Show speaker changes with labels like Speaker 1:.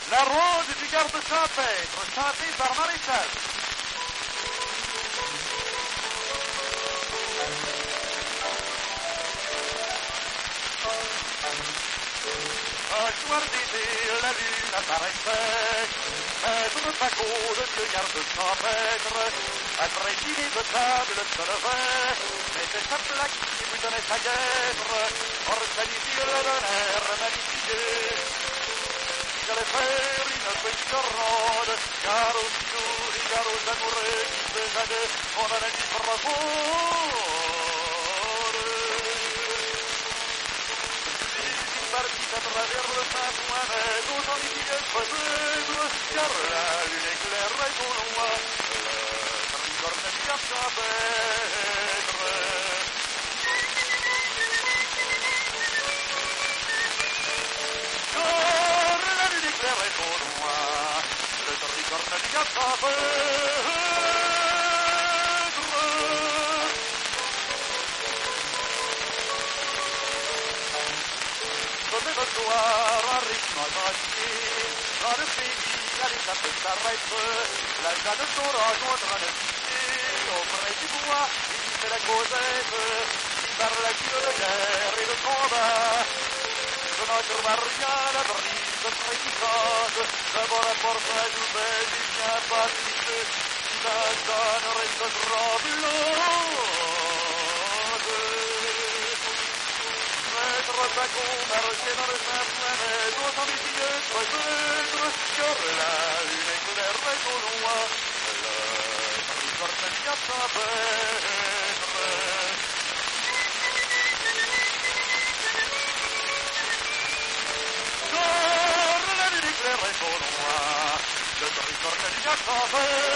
Speaker 1: La rose du garde champêtre, chantée par Maréchal. Un soir d'été, la lune apparaissait, maître Paco de ce garde champêtre, après dîner de table se levait, mettait sa plaque qui lui donnait sa guêtre, organisait le l'air magnifié. J'allais faire une petite ronde, car aux jours et car aux amoureux qui faisaient mon analyse profonde. Partit à travers le Saint-Ouen, aux envieux peut-être, car la lune éclairait au loin, le tricorne du champêtre. Au loin, le tricorne du champêtre. Sonne le soir, un rythme entier, dans le pays, à l'étape s'arrête, la jeune saura joindre un officier, auprès du bois, il fait la causette, il parle à qui de guerre et de combat. Je n'en trouve rien à brise fréquente, d'abord la porte nouvelle du bien baptisé, qui la donne reste tremblante. Maître Paco marchait dans le Saint-Ouen, aux envieux peut-être, car la lune éclairait au loin, le tricorne du champêtre. Le tricorne du champêtre.